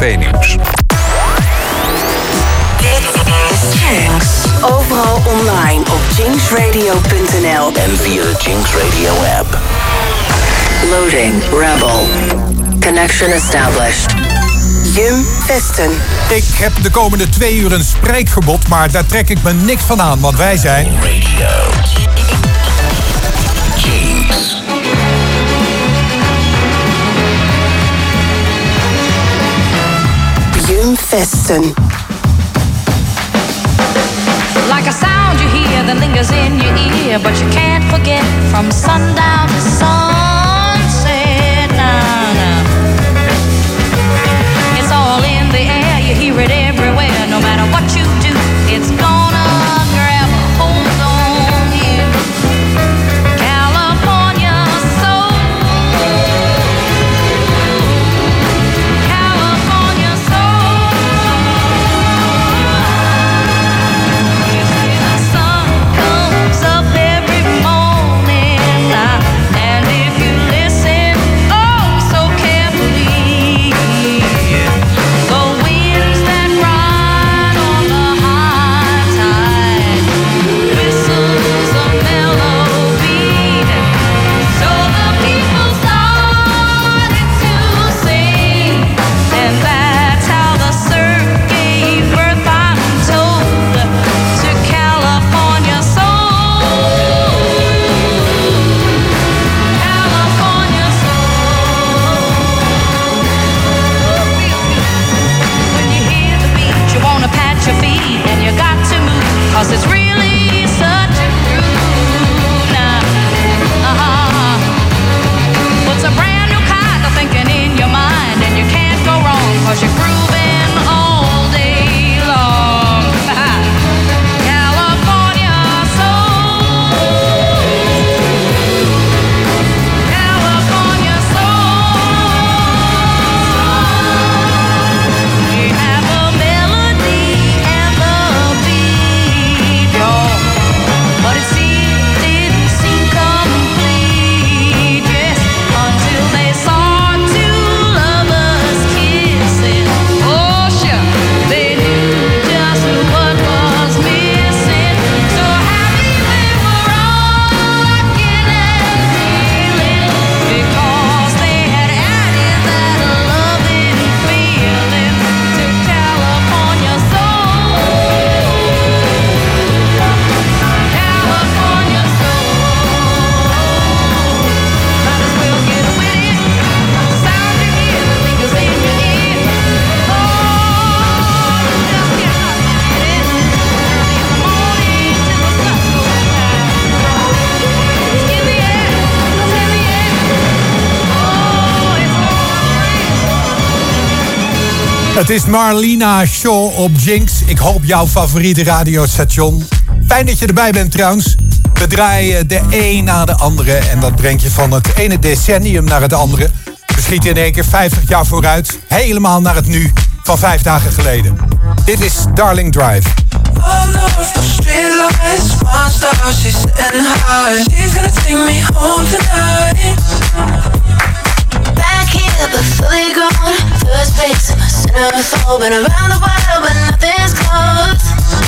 B-nieuws. Dit is Jinx. Overal online op jinxradio.nl en via de Jinx Radio app. Loading Rebel. Connection established. Jim Vesten. Ik heb de komende 2 uur een spreekverbod, maar daar trek ik me niks van aan, want wij zijn... Radio. Jinx. Jim Vesten. Like a sound you hear that lingers in your ear, but you can't forget from sundown to sunset. Nah, nah. It's all in the air, you hear it everywhere. No matter what you do, it's gonna grab a hold on you. California soul. California soul. You see the sun comes up every morning, and if you listen, oh, so carefully, the winds that ride on the high tide whistles a mellow beat. So the people started to sing, and that's how the surf gave birth, I'm told, to California soul. California soul. When you hear the beat, you wanna pat your feet, and you got to move, 'cause it's really such a groove now. Puts a brand new kind of thinking in your mind, and you can't go wrong, 'cause you're grooving all day long. California soul. California soul. We have a melody and the beat, y'all, but it didn't seem complete, yes, until they saw two lovers kissing. Oh, sure, they knew just what was missing. So happy they were rocking and reeling, because they had added that loving feeling to California soul. California soul. Might as well get with it. Sound you hear, the lingers in your ear. Oh, just get up with it. Early in the morning till the sun goes down. It's in the air, it's in the air. Oh, it's all. Het is Marlena Shaw op Jinx. Ik hoop jouw favoriete radiostation. Fijn dat je erbij bent trouwens. We draaien de een na de andere en dat brengt je van het ene decennium naar het andere. We schieten in één keer 50 jaar vooruit. Helemaal naar het nu van 5 dagen geleden. Dit is Darling Drive. All of the streetlights, one star, she's sitting high. She's gonna take me home tonight. Back here, but fully grown. First place in my center of soul. Been around the world, but nothing's close.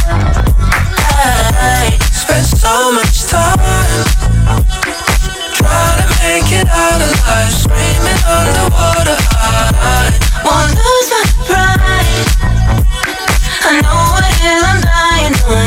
I spent so much time trying to make it out alive, screaming underwater high. Won't lose my pride. I know what it is I'm dying on.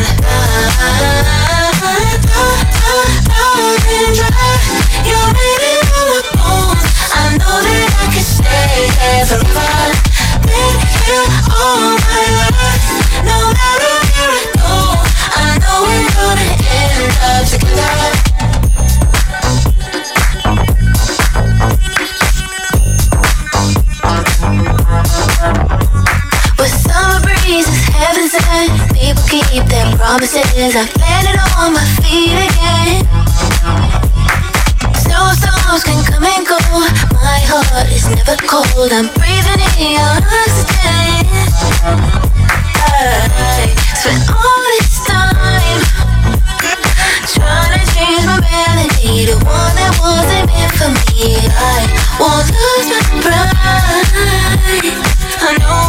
Darling, drive. You're written on my bones. I know that I can stay there forever. Been here all my life. No matter where I go, I know we're gonna end up together. With summer breezes, heaven sent. People keep their promises. I've landed on my feet again. Snowstorms can come and go. My heart is never cold. I'm breathing in your oxygen. I spent all this time trying to change my melody to one that wasn't meant for me. I won't lose my pride. I know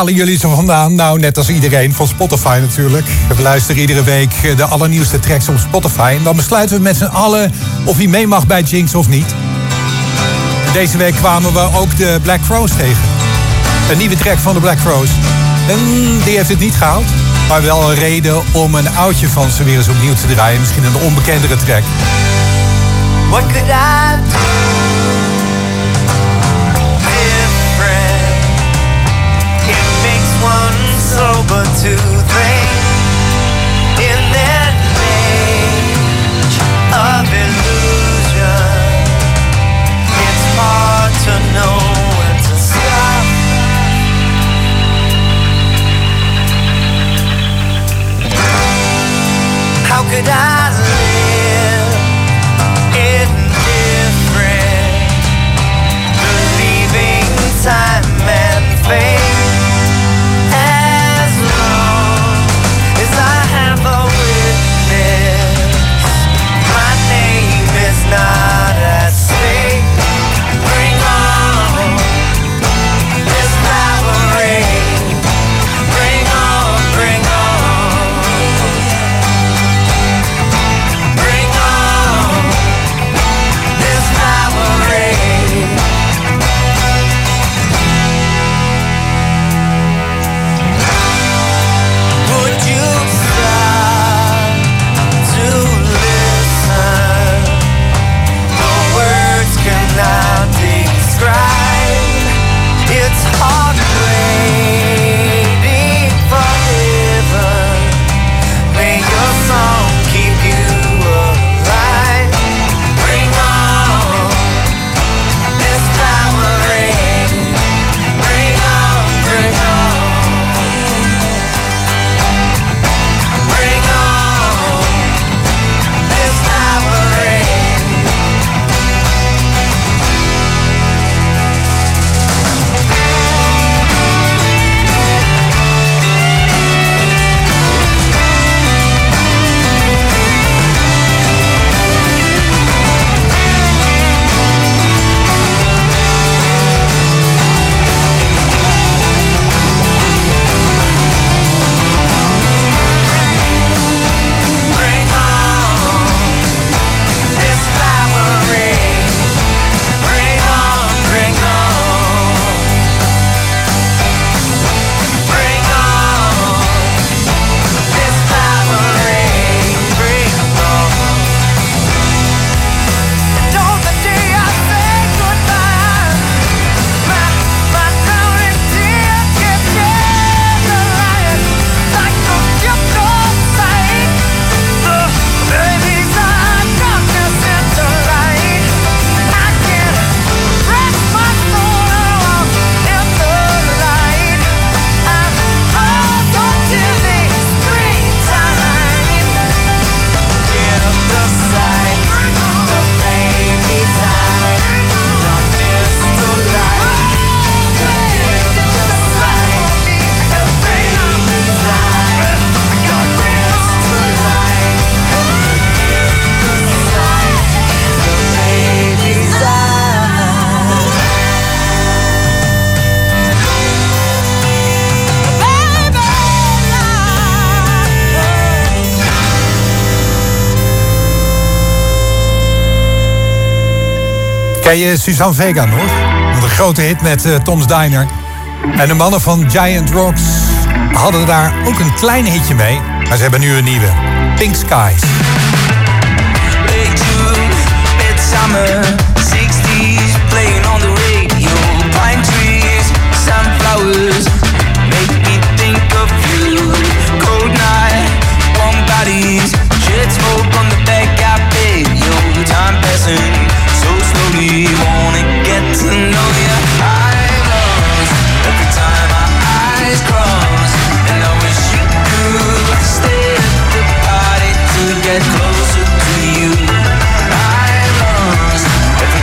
halen jullie ze vandaan? Nou, net als iedereen van Spotify natuurlijk. We luisteren iedere week de allernieuwste tracks op Spotify. En dan besluiten we met z'n allen of hij mee mag bij Jinx of niet. Deze week kwamen we ook de Black Crowes tegen. Een nieuwe track van de Black Crowes. En die heeft het niet gehaald. Maar wel een reden om een oudje van ze weer eens opnieuw te draaien. Misschien een onbekendere track. What could I do different? It makes one sober to think in that age of illusion. It's hard to know when to stop. How could I live indifferent, believing time and fate, as long as I have a witness, my name is not at stake. Bring on this rivalry. Bring on, bring on. Bring on this rivalry. Would you stop to listen? The words cannot describe. It's hard waiting for heaven. May your song keep you alive. Bring on this rivalry. Bring on, bring on. Bring on this rivalry. Bring on this rivalry. Bring on, bring on. Bring on this rivalry. Bring on. And on the day I say goodbye, my drowning tear kept candlelight like a gift of sight. The baby's eye, darkness into light. I can rest my soul in the light. I'm up until the springtime. Give the sight, the baby's eye, darkness to light. Give the sight, the baby's eye, darkness to light. Give the sight, the baby's eye. Ken je Suzanne Vega nog? Een grote hit met Tom's Diner. En de mannen van Giant Rocks hadden daar ook een klein hitje mee. Maar ze hebben nu een nieuwe. Pink Skies. Hey Jude, midsummer, 60s, playing on the radio. Pine trees, sunflowers, make me think of you. Cold night, warm bodies, jet smoke on the back, I bet you. Time passing so slowly, wanna get to know you. I lost every time my eyes cross, and I wish you could stay at the party to get closer to you. I lost every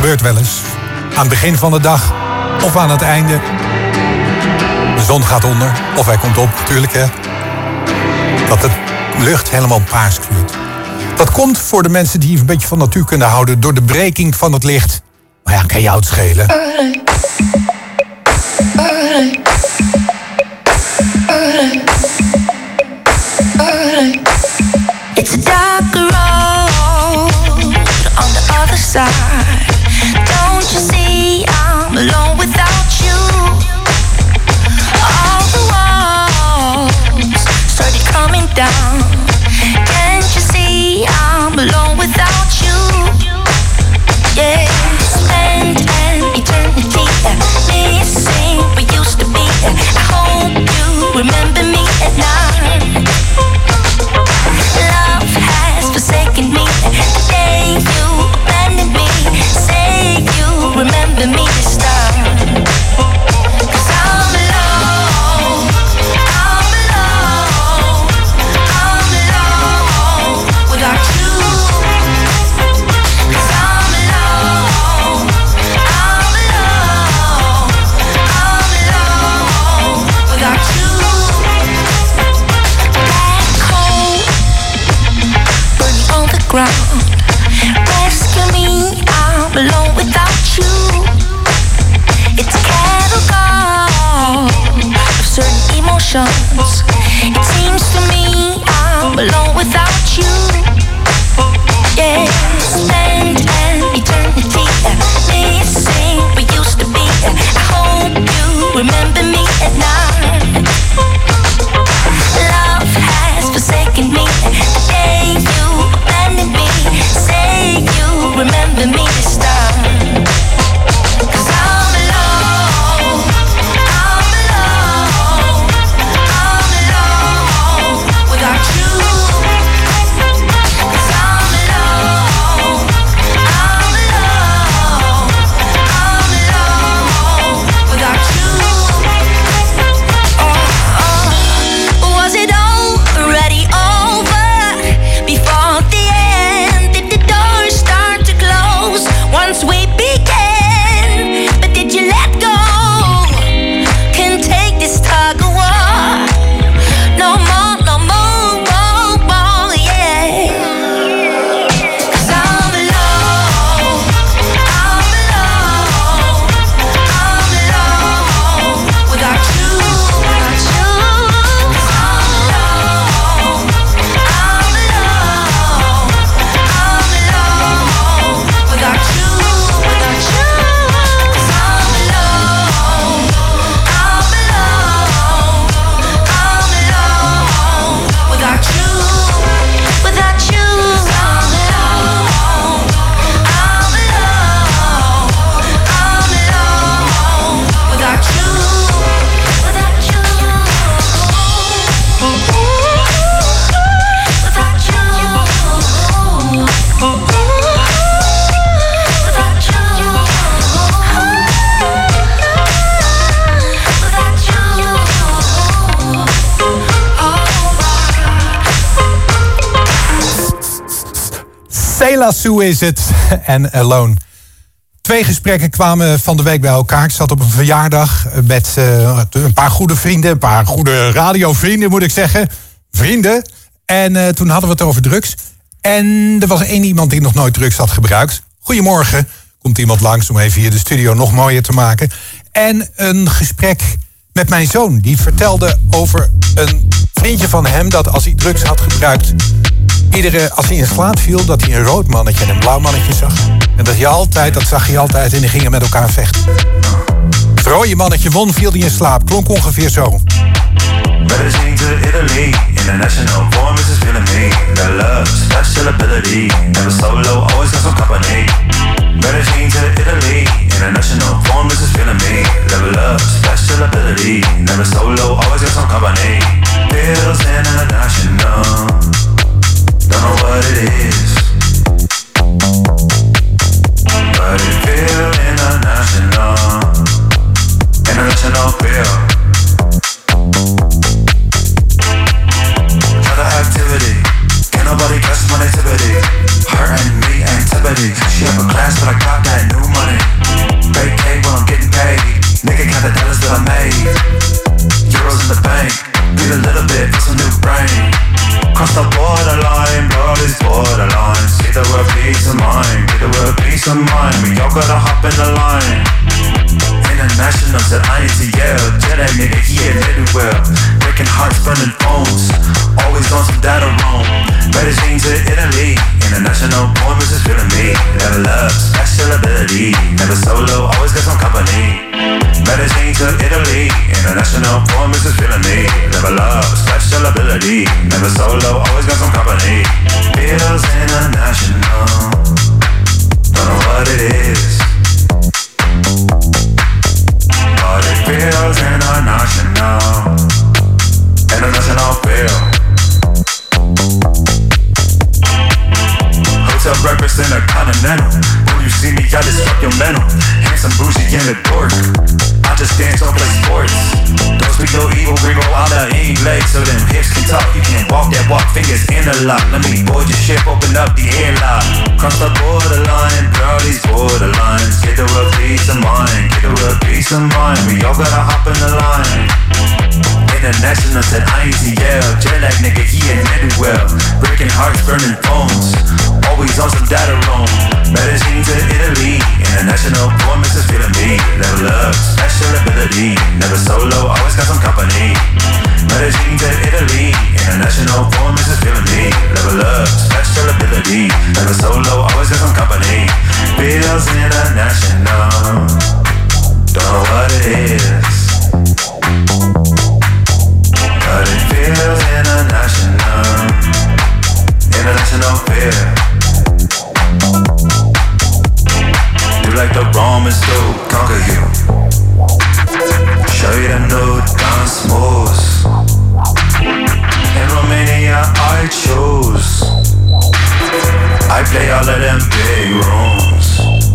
gebeurt wel eens. Aan het begin van de dag of aan het einde. De zon gaat onder, of hij komt op natuurlijk, hè. Dat de lucht helemaal paars kleurt. Dat komt voor de mensen die een beetje van natuurkunde houden door de breking van het licht. Maar ja, kan jou het schelen. It's a dark road on the other side. Don't you see I'm alone without you? All the walls started coming down. Can't you see I'm alone without you? Yeah, spent an eternity missing we used to be. I hope you remember me at night. Love has forsaken me the day you abandoned me. Say you remember me this time. 'Cause I'm alone, I'm alone, I'm alone without you. 'Cause I'm alone, I'm alone, I'm alone without you. Black coal burning on the ground. Rescue me, I'm alone without you. It's a cattle call of certain emotions. It seems to me I'm alone without you. Yeah, spent an eternity missing we used to be. I hope you remember me at night. Love has forsaken me the day you abandoned me. Say you remember me this time. 'Cause I'm alone, I'm alone, I'm alone without you. 'Cause I'm alone, I'm alone, I'm alone without you. Was it already over before the end? Did the doors start to close once we began? But did you let go? Can't take this tug of war. No more, no more, more, more, yeah. 'Cause I'm alone, I'm alone, I'm alone without you, without you. 'Cause I'm alone, I'm alone, I'm alone without you, without you. 'Cause I'm alone, I'm alone, I'm alone without you, without you. 'Cause I'm alone, I'm alone, I'm alone without you, without you. Without you, without you, without Sailor Sue is het en Alone. 2 gesprekken kwamen van de week bij elkaar. Ik zat op een verjaardag met een paar goede vrienden. Een paar goede radiovrienden, moet ik zeggen. Vrienden. En toen hadden we het over drugs. En er was 1 iemand die nog nooit drugs had gebruikt. Goedemorgen. Komt iemand langs om even hier de studio nog mooier te maken. En een gesprek met mijn zoon. Die vertelde over een vriendje van hem dat als hij drugs had gebruikt, als hij in slaap viel, dat hij een rood mannetje en een blauw mannetje zag. En dat zag hij altijd en die gingen met elkaar vechten. Het rode mannetje won, viel hij in slaap. Klonk ongeveer zo. Better sing to Italy, international form is feeling me. That love, special ability, never solo, always got some company. Better sing to Italy, international form is feeling me. That love, special ability, never solo, always got some company. Feels international, don't know what it is, but it feels international, international feel. Activity, can't nobody guess my nativity. Her and me, antipathy. She upper class, but I got that new money. borderline, bro, this borderline. Get the word peace of mind, get the word peace of mind. We all gotta hop in the line. International said INTL, Jedi nigga, he admitted well. Breaking hearts, burning phones, always on some data roam. Medellin to Italy, international boy, Mrs. feeling me. Never love, special ability, never solo, always got some company. Medellin to Italy, international boy, Mrs. feeling me. Never love, special ability, never solo, always got some company. Feels international, don't know what it is. But it feels international, international feel. Hotel breakfast in a continental. When you see me, I just fuck your mental. Handsome, bougie, and a dork. I just dance, don't play sports. Don't speak no evil, gringo out of English. So them hips can talk, you can't walk that walk, fingers in the lock. Let me board your ship, open up the airlock. Cross the borderline, girl, these borderlines. Get the real peace of mind, get the real peace of mind. We all gotta hop in the line. International said INTL, Jet-lag nigga, he admitted well. Breaking hearts, burning phones, always on some data roam. Medellin to Italy, international boy, Mrs. feeling me. Never love, special ability, never solo, always got some company. Medellin to Italy, international boy, Mrs. feeling me. Never love, special ability, never solo, always got some company. Feels international, don't know what it is. But it feels international, international fear. You like the Romans to conquer you, show you the new dance moves. In Romania I choose, I play all of them big rooms.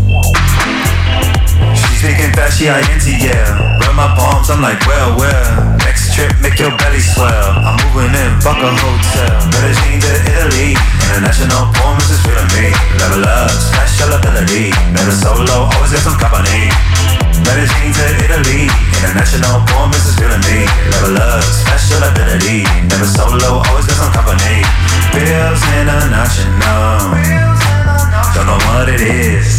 She's speaking fast, she INTL. Rub my palms, I'm like, well, next trip, make your belly swell. I'm moving in, fuck a hotel. Medellin to Italy, international boy, Mrs. feeling me. Never love, special ability, never solo, always got some company. Medellin to Italy, international boy, Mrs. feeling me. Never love, special ability, never solo, always got some company. Feels international, don't know what it is.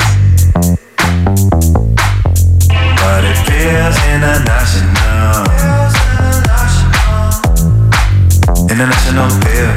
But it feels international, international feel.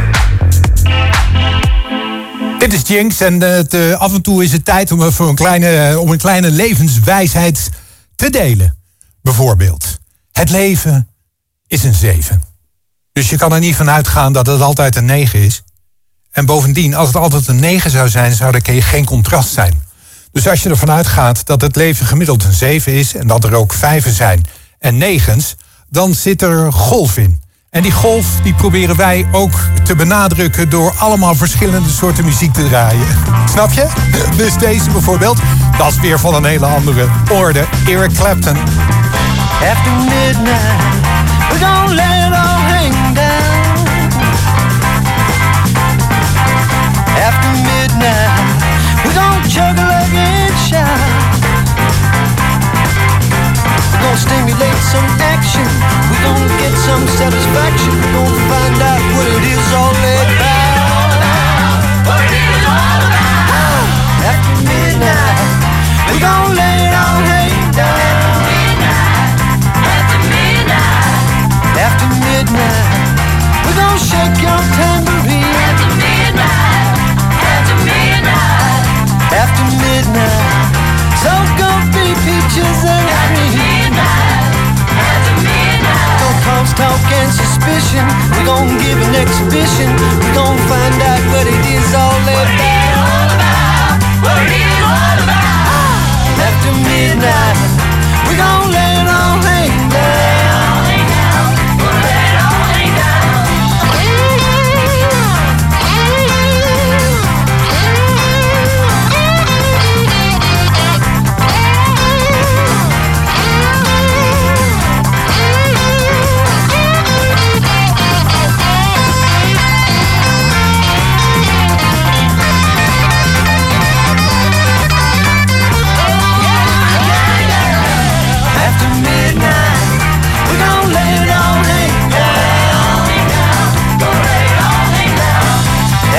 Dit is Jinx en af en toe is het tijd om een kleine levenswijsheid te delen. Bijvoorbeeld, het leven is een 7. Dus je kan er niet van uitgaan dat het altijd een 9 is. En bovendien, als het altijd een 9 zou zijn, zou er geen contrast zijn. Dus als je ervan uitgaat dat het leven gemiddeld een 7 is en dat er ook 5'en zijn en 9's, dan zit er golf in. En die golf die proberen wij ook te benadrukken door allemaal verschillende soorten muziek te draaien. Snap je? Dus deze bijvoorbeeld, dat is weer van een hele andere orde. Eric Clapton. After midnight, we're gonna let it all hang down. After midnight, we're gonna chug a leg and shout. We're gonna stimulate some action. We're gonna get some satisfaction. We're gonna find out what it is all about. What it is all about. After midnight, we're gonna let it all hang down. After midnight, we're gonna shake your tambourine. After midnight, after midnight, so gonna be peaches and cream. After midnight, gonna cause talk and suspicion. We're gonna give an exhibition. We're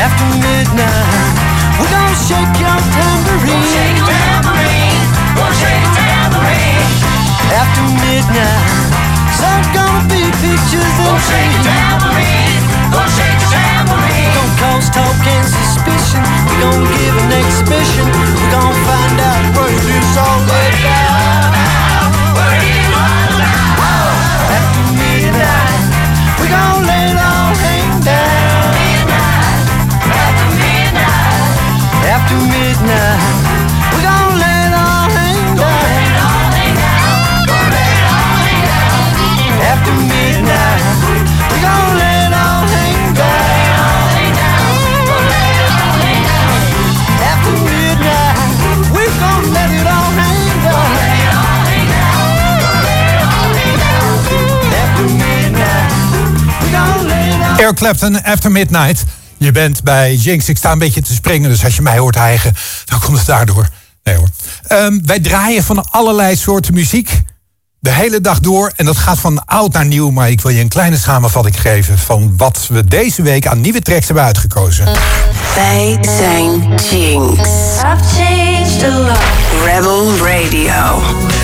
After midnight, we're gonna shake your tambourine. Shake your tambourine. Shake your tambourine. After midnight, there's gonna be pictures and shake your tambourine. Shake your tambourine. We're gonna cause talk and suspicion. We're gonna give an exhibition. We're gonna find out what it is all about. What it is all about. After midnight, we're gonna let it all hang down. After midnight, after midnight, we're gonna let it all hang down. After midnight, we're gonna let it all hang down. After midnight, we're gonna let it all hang down. After midnight, we're gonna let it all. Eric Clapton, After Midnight. Je bent bij Jinx. Ik sta een beetje te springen, dus als je mij hoort hijgen, dan komt het daardoor. Nee hoor. Wij draaien van allerlei soorten muziek de hele dag door. En dat gaat van oud naar nieuw. Maar ik wil je een kleine samenvatting geven van wat we deze week aan nieuwe tracks hebben uitgekozen. Wij zijn Jinx. I've changed a lot. Rebel Radio.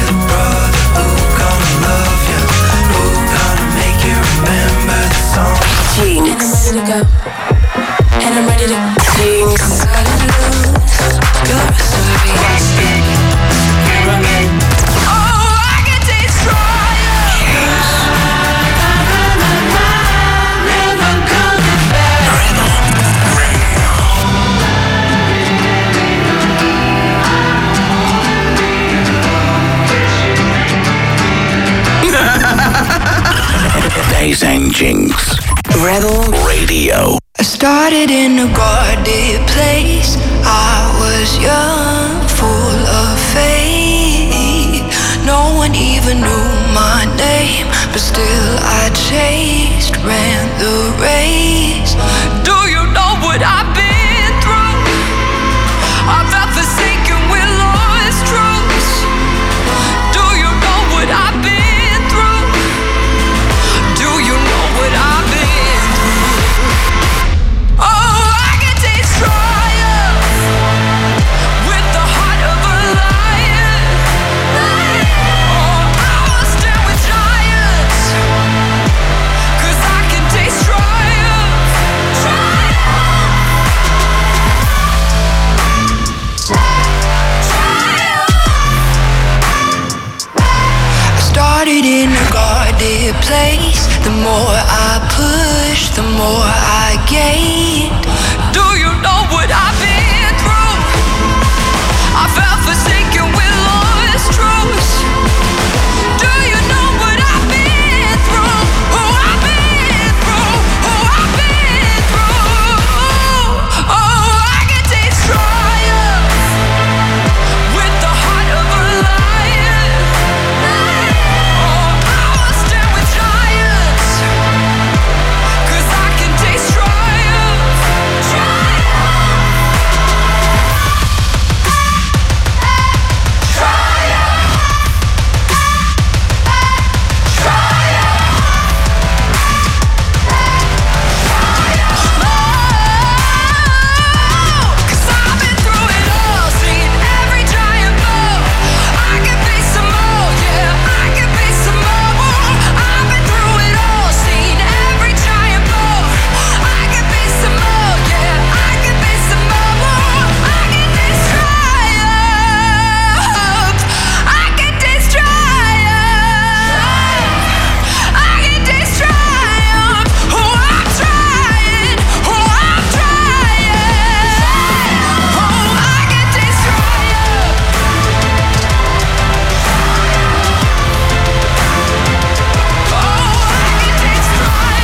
Jinx. Ready to go. And I'm ready to Jinx. gotta lose your story. Oh, I can destroy you. Never coming back. Wij zijn Jinx Rebel Radio. I started in a guarded place. I was young, full of faith. No one even knew my name, but still I chased, ran the race. Do you know what I've been through? I felt forsaken with lost truths. Do you know what I've been through? Do you know what I've been through? Oh, I can destroy you with the heart of a lion. Oh, I will stand with giants, 'cause I can destroy you. I started in a guarded place. The more I pushed, the more I gained. Do you know what I've been through? I felt forsaken with lost truths. Do you know what I've been through? Who I've been through? Who I've been through? Oh, I can destroy you with the heart of a lion. Oh, I will stand with giants, 'cause I can destroy you. Cause I've been through it all, seen every giant fall. I can face some more, yeah, I can face some more. I've been through it all, seen every giant fall. I can face some more, yeah, I can face some more. I can destroy you. I can destroy you. I can destroy you. Oh, I'm trying. Oh, I'm trying. Oh, I can destroy you. Oh, I can destroy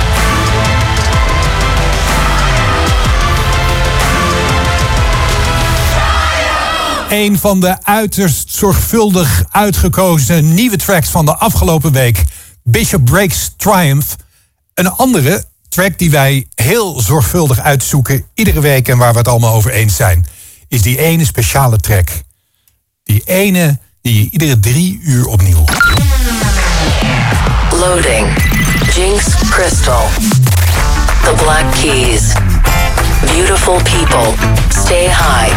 you. Een van de uiterst zorgvuldig uitgekozen nieuwe tracks van de afgelopen week. Bishop Breaks Triumph. Een andere track die wij heel zorgvuldig uitzoeken iedere week en waar we het allemaal over eens zijn, is die ene speciale track. Die ene die je iedere 3 uur opnieuw. Loading. Jinx Crystal. The Black Keys. beautiful people. Stay high.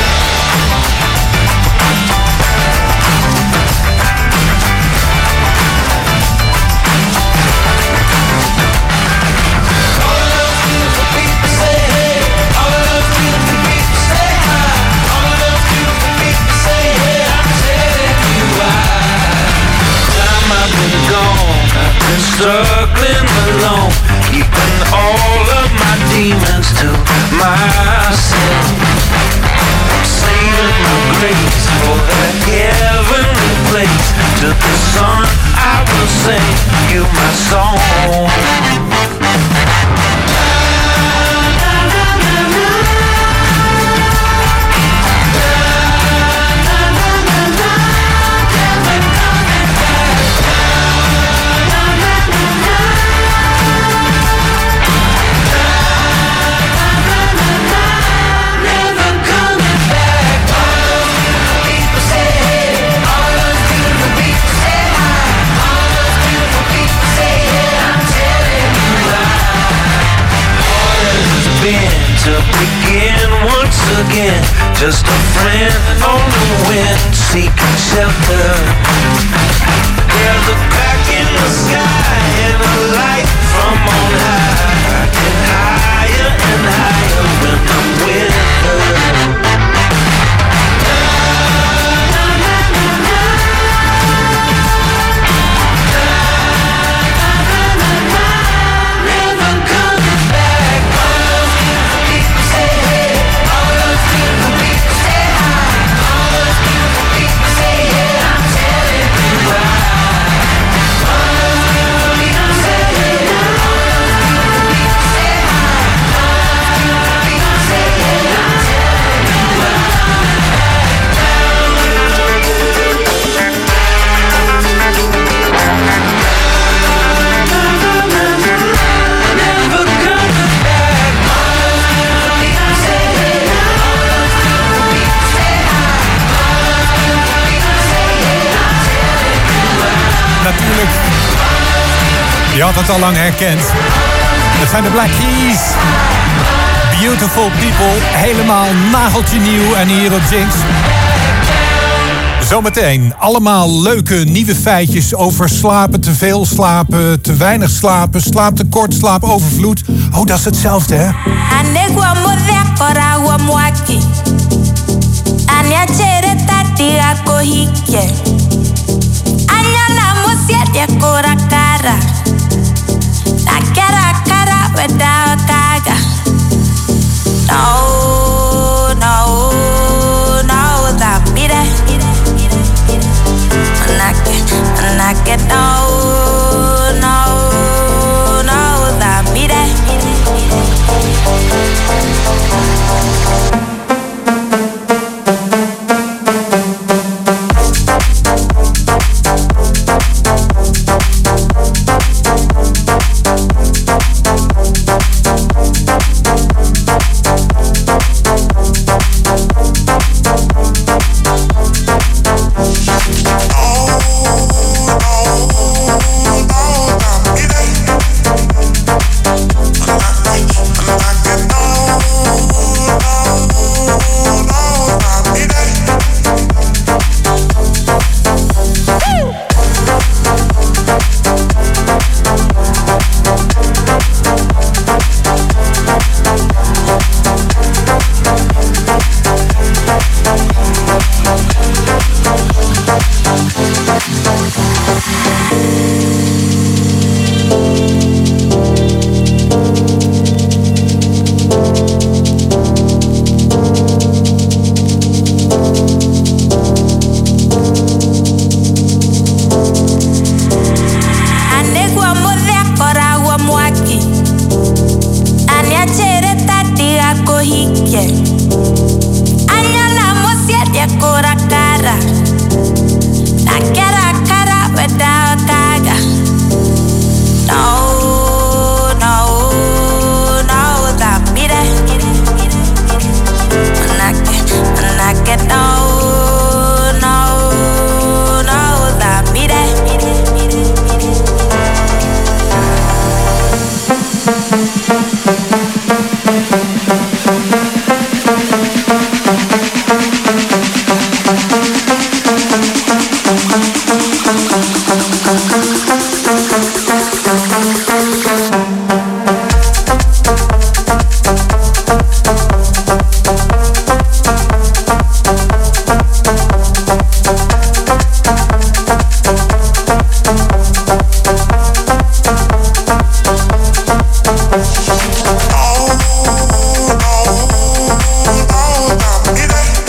Circling alone, keeping all of my demons to myself. Saving my grace for that heavenly place. To the sun I will sing you my song. To begin once again, just a friend on the wind, seeking shelter. There's a crack in the sky and a light from on high, get higher and higher when I'm with her. Natuurlijk. Je had het al lang herkend. Dat zijn de Black Keys. Beautiful People. Helemaal nageltje nieuw en hier op Jinx. Zometeen allemaal leuke nieuwe feitjes over slapen, te veel slapen, te weinig slapen, slaaptekort, slaapovervloed. Oh, dat is hetzelfde, hè?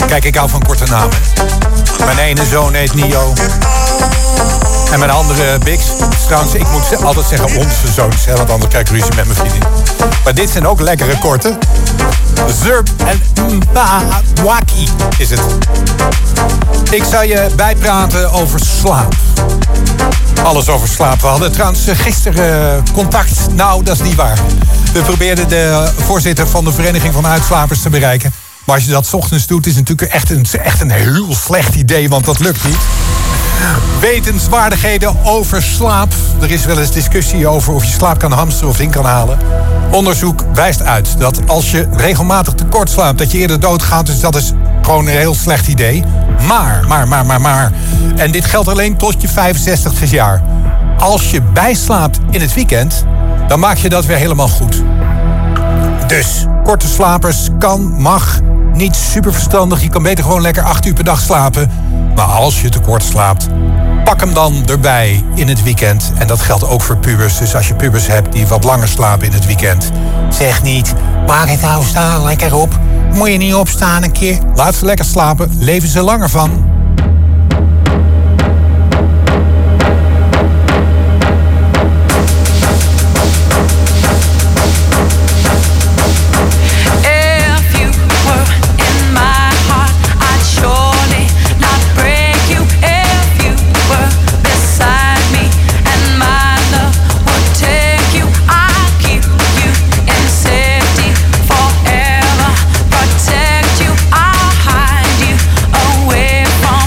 Kijk, ik hou van korte namen. Mijn ene zoon heet Nio. En mijn andere Bix. Trouwens, ik moet altijd zeggen onze zoons, hè, want anders krijg ik ruzie met mijn vriendin. Maar dit zijn ook lekkere korte. Zurb en Mbawaki is het. Ik zal je bijpraten over slaap. Alles over slaap. We hadden trouwens gisteren contact. Nou, dat is niet waar. We probeerden de voorzitter van de Vereniging van Uitslapers te bereiken. Maar als je dat 's ochtends doet, is het natuurlijk echt een heel slecht idee, want dat lukt niet. Wetenswaardigheden over slaap. Er is wel eens discussie over of je slaap kan hamsteren of in kan halen. Onderzoek wijst uit dat als je regelmatig tekort slaapt, dat je eerder doodgaat. Dus dat is gewoon een heel slecht idee. Maar. En dit geldt alleen tot je 65 jaar. Als je bijslaapt in het weekend, dan maak je dat weer helemaal goed. Dus, korte slapers mag. Niet super verstandig. Je kan beter gewoon lekker 8 uur per dag slapen. Maar als je tekort slaapt, pak hem dan erbij in het weekend. En dat geldt ook voor pubers. Dus als je pubers hebt die wat langer slapen in het weekend, zeg niet, maak het nou staan lekker op. Moet je niet opstaan een keer. Laat ze lekker slapen. Leven ze langer van. Away from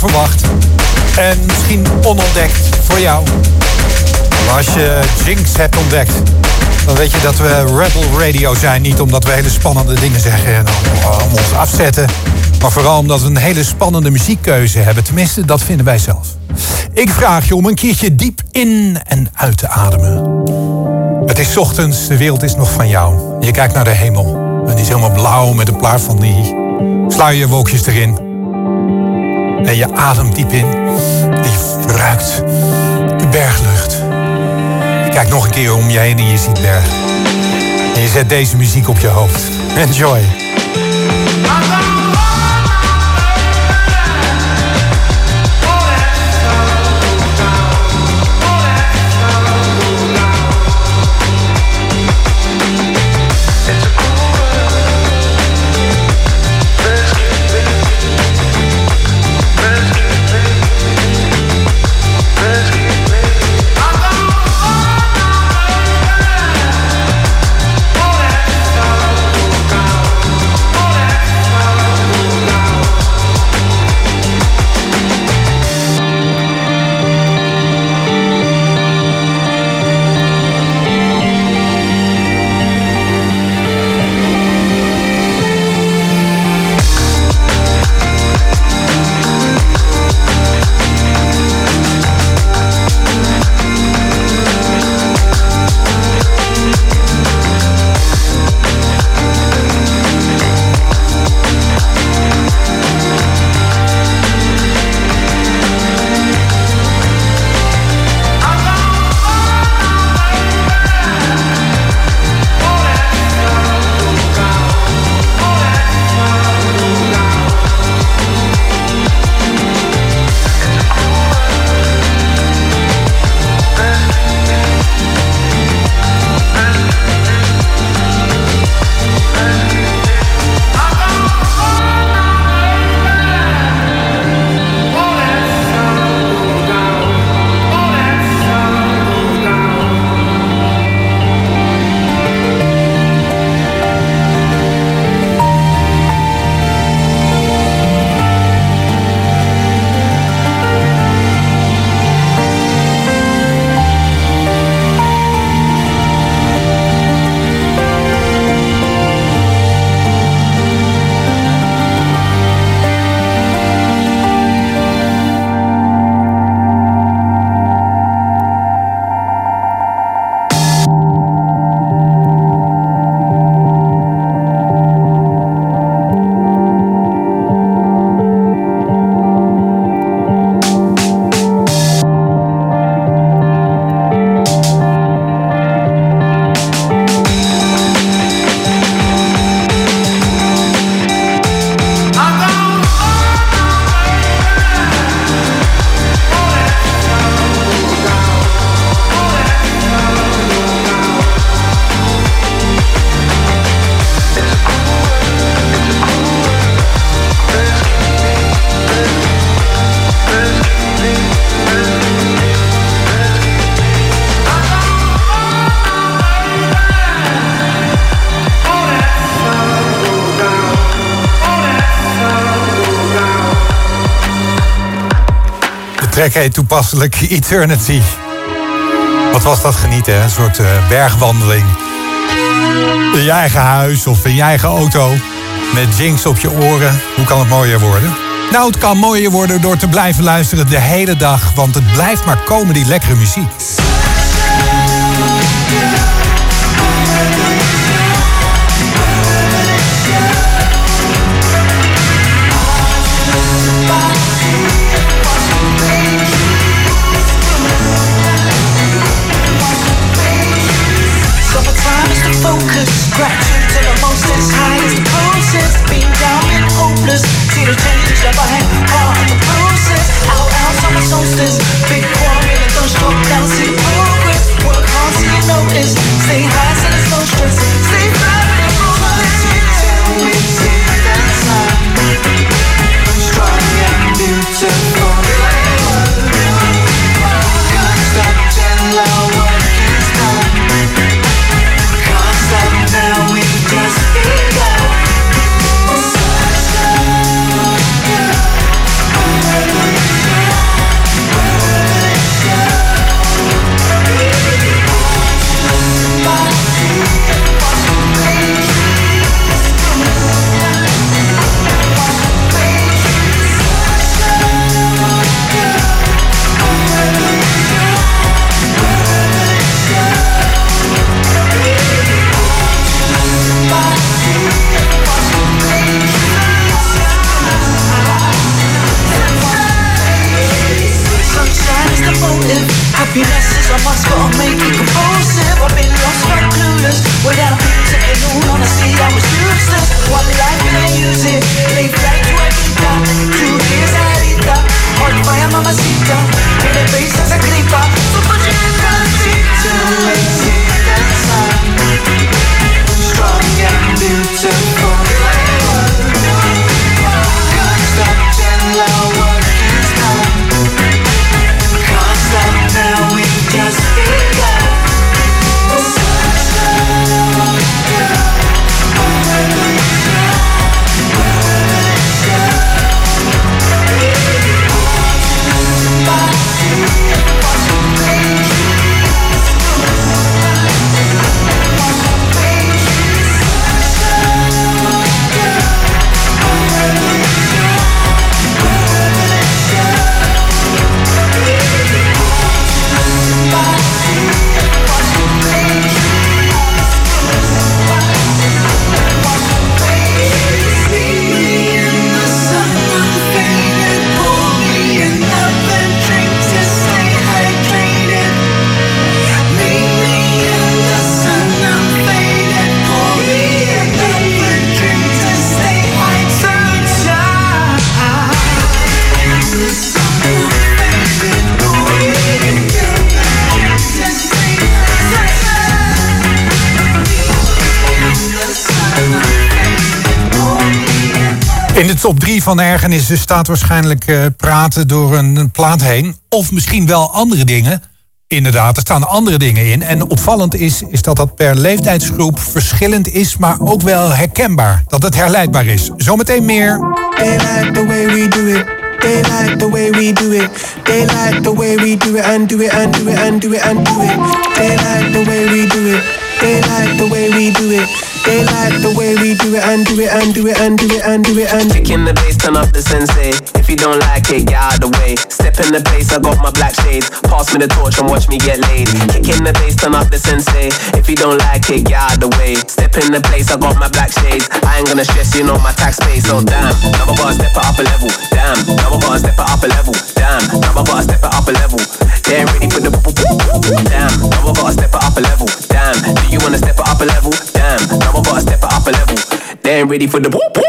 onverwacht. En misschien onontdekt voor jou. Maar als je Jinx hebt ontdekt, dan weet je dat we Rebel Radio zijn. Niet omdat we hele spannende dingen zeggen en om ons afzetten. Maar vooral omdat we een hele spannende muziekkeuze hebben. Tenminste, dat vinden wij zelf. Ik vraag je om een keertje diep in en uit te ademen. Het is 's ochtends, de wereld is nog van jou. Je kijkt naar de hemel. En die is helemaal blauw met een paar van die sluierwolkjes erin. En je ademt diep in. En je ruikt de berglucht. Je kijkt nog een keer om je heen en je ziet bergen. En je zet deze muziek op je hoofd. Enjoy. track heet toepasselijk Eternity. Wat was dat genieten, hè? Een soort bergwandeling. In je eigen huis of in je eigen auto. Met Jinx op je oren. Hoe kan het mooier worden? Nou, het kan mooier worden door te blijven luisteren de hele dag. Want het blijft maar komen, die lekkere muziek. Focus, scratching to the most as high as the process. Being down and hopeless, see the changes that I had part of the process. Out summer solstice, big quarry and don't stroke down, see the progress. Work hard so you notice, stay high so there's no stress. Stay fly with the progress. Tell me, see that sign. Strong and beautiful. Can't stop till our work is done. Now we just begun. In de top 3 van ergernissen staat waarschijnlijk praten door een plaat heen. Of misschien wel andere dingen. Inderdaad, er staan andere dingen in. En opvallend is dat dat per leeftijdsgroep verschillend is, maar ook wel herkenbaar. Dat het herleidbaar is. Zometeen meer. They like the way we do it. They like the way we do it. They like the way we do it and do it and do it and do it and do it. They like the way we do it. They like the way we do it. They like the way we do it and do it and do it and do it and do it and do it. Kicking the bass, turn up the sensei. If you don't like it, get out the way. Step in the place, I got my black shades. Pass me the torch and watch me get laid. Kicking the bass, turn up the sensei. If you don't like it, get out the way. Step in the place, I got my black shades. I ain't gonna stress, you know my tax base. So damn, now I gotta step it up a level. Damn, now I gotta step it up a level. Damn, now I gotta step it up a level. They ain't ready for the damn, now I gotta step it up a level. Damn, do you wanna step it up a level? Damn, now I gotta step it up a level. They ain't ready for the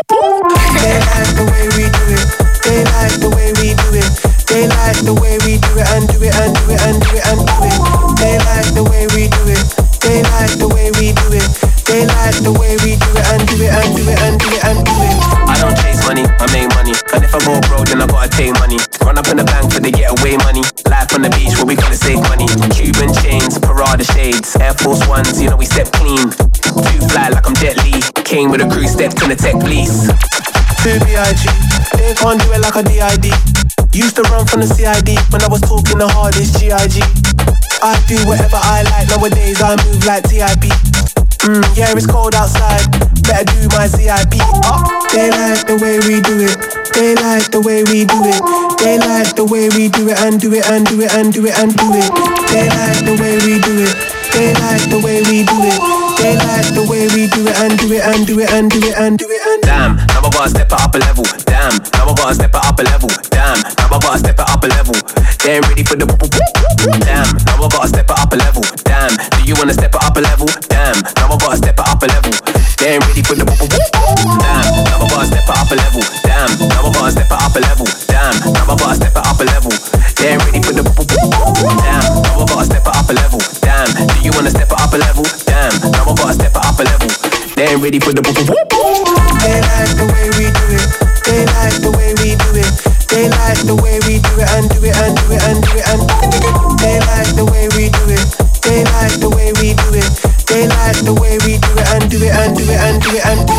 They like the way we do it. They like the way we do it. They like the way we do it and do it and do it and do it and do it. They like the way we do it. They like the way we do it. They like the way we do it and do it and do it and do it and do it. I don't chase money, I make money. And if I go broke, then I gotta take money. Run up in the bank for the getaway money. Life on the beach where we gonna save money. Cuban chains, Prada shades, Air Force Ones, you know we step clean. Too fly like I'm Jet Li. Came with a crew, stepped in the tech police. 2BIG, they can't do it like a DID. Used to run from the CID when I was talking the hardest GIG. I do whatever I like, nowadays I move like TIP. Yeah, it's cold outside, better do my CIP. They like the way we do it. They like the way we do it. They like the way we do it and do it and do it and do it and do it. They like the way we do it. They like the way we do it. They like the way we do it and do it and do it and do it and do it and do it. Damn, now I gotta step it up a level. Damn, now I gotta step it up a level. Damn, now I gotta step it up a level. They ain't ready for the damn, now I gotta step it up a level. Damn, do you wanna step it up a level? Damn, now I gotta step it up a level. They ain't ready for the damn, now I gotta step it up a level. Damn, now I gotta step it up a level. Damn, now I gotta step it up a level. They ain't ready for the damn, now I gotta step it up a level. Damn, do you wanna step it up a level? Damn, now I gotta step it up a level. They ain't ready for the They like the way we do it. They like the way we do it. They like the way we do it and do it and do it and do it and do it. They like the way we do it. They like the way we do it. They like the way we do it and do it and do it and do it and do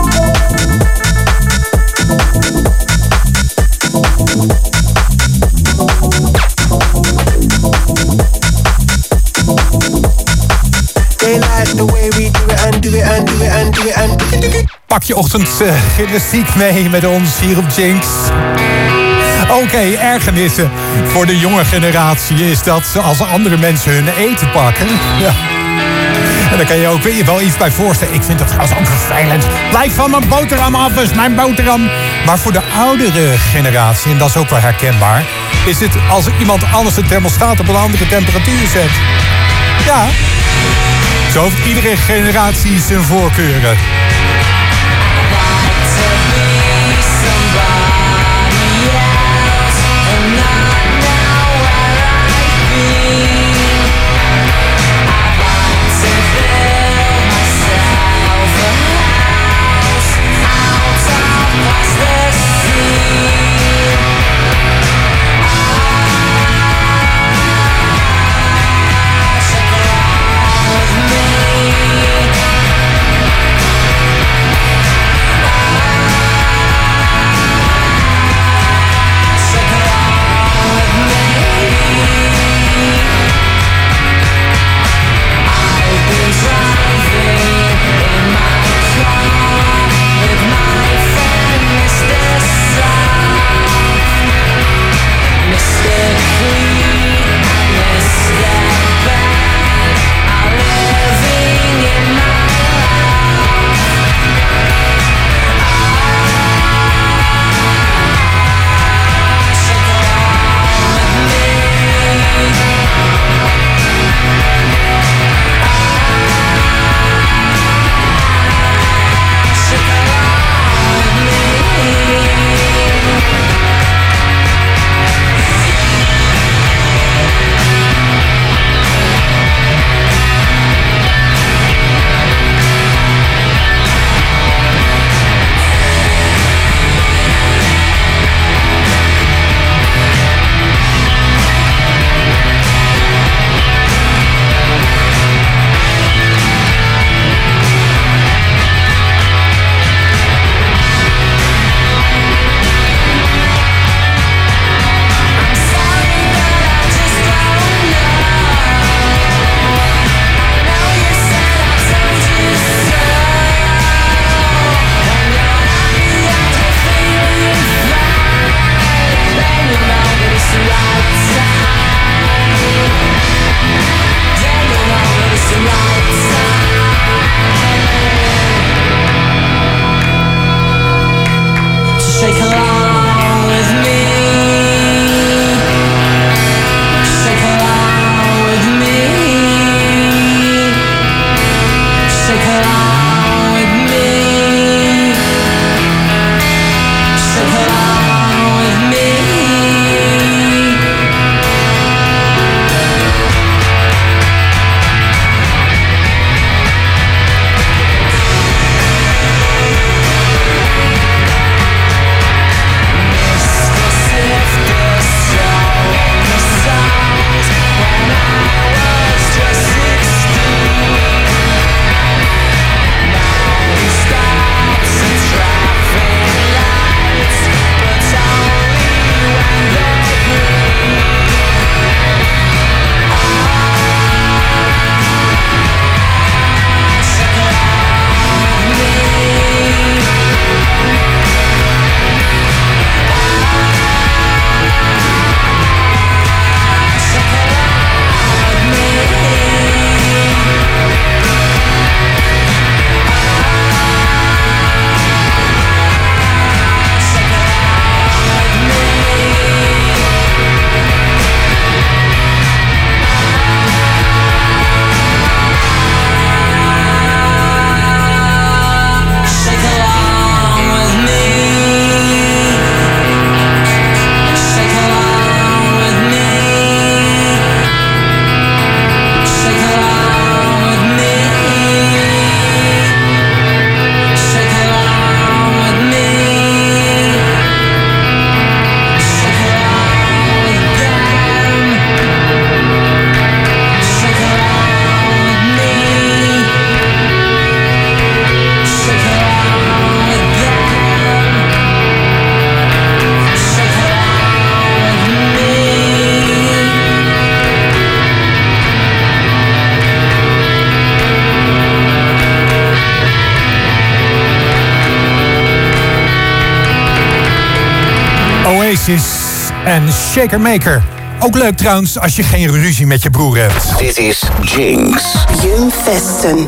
it. They like the way we do it and do it and do it and do it and do it. Pak je ochtendgymnastiek mee met ons hier op Jinx. Oké, ergernissen voor de jonge generatie is dat als andere mensen hun eten pakken. Ja. En daar kan je ook wel iets bij voorstellen. Ik vind dat trouwens ook vervelend. Blijf van mijn boterham af, is mijn boterham. Maar voor de oudere generatie, en dat is ook wel herkenbaar, is het als iemand anders de thermostaat op een andere temperatuur zet. Ja, zo heeft iedere generatie zijn voorkeuren. Oasis en Shaker Maker. Ook leuk trouwens als je geen ruzie met je broer hebt. Dit is Jinx. Jim Vesten.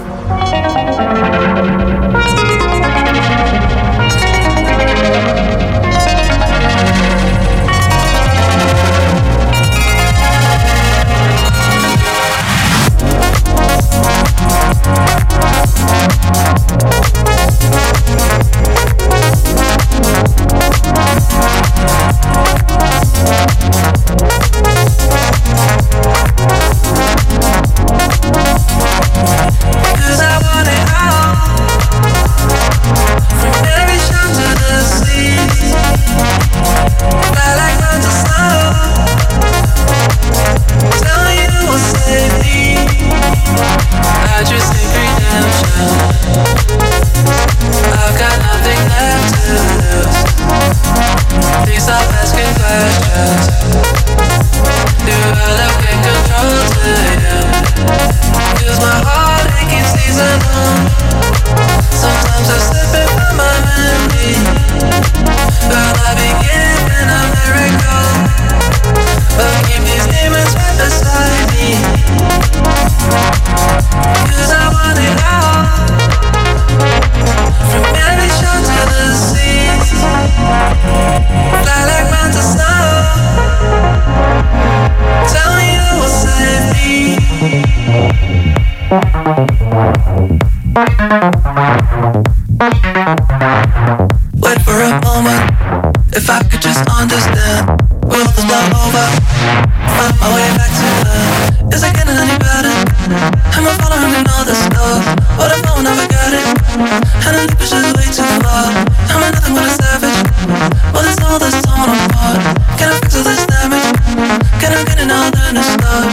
Wait for a moment. If I could just understand, will this blow over? Find my way back to love. Is it getting any better? Am I following another stuff? What if no one ever got it? And the leap is just way too far. Am I nothing but a savage? Well, it's all this torn apart. Can I fix all this damage? Can I get another new start?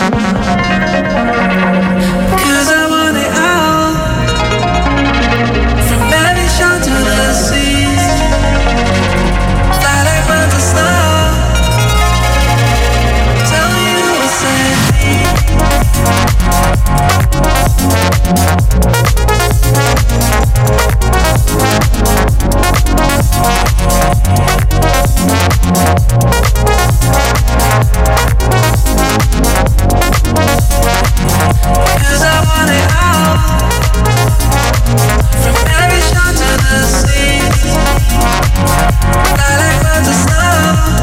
'Cause I want it all. From every shore to the seas. Fly like birds of snow. Tell me who will save me. Cause I want it all. From every shore to the seas. Fly like birds of snow.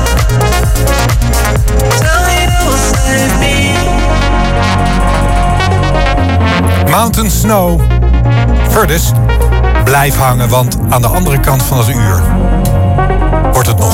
Tell me who will save me. Mountain Snow. Furthest, blijf hangen, want aan de andere kant van het uur wordt het nog